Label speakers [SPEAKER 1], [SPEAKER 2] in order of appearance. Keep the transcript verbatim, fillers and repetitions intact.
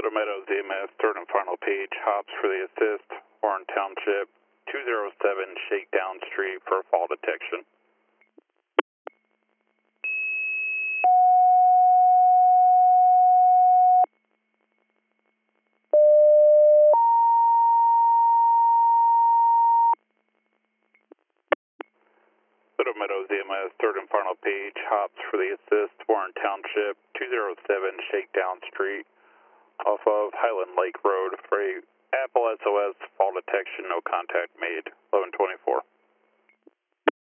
[SPEAKER 1] Little Meadows E M S, third and final page, hops for the assist, Warren Township, two oh seven Shakedown Street for fall detection. Little Meadows E M S, third and final page, hops for the assist, Warren Township, two oh seven Shakedown Street, off of Highland Lake Road for a Apple S O S fall detection, no contact made, eleven twenty.